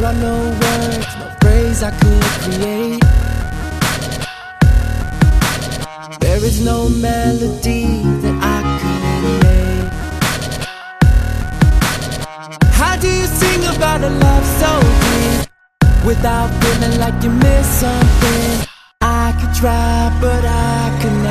There are no words, no phrase I could create. There is no melody that I could make. How do you sing about a love so deep without feeling like you miss something? I could try, but I could